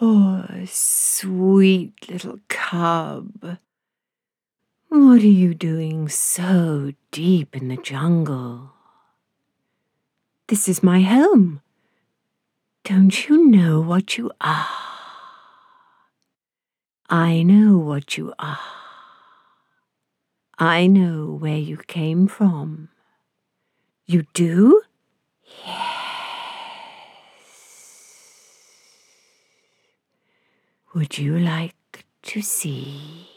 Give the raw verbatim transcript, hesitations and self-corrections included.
Poor, sweet little cub. What are you doing so deep in the jungle? This is my home. Don't you know what you are? I know what you are. I know where you came from. You do? Yes. Would you like to see?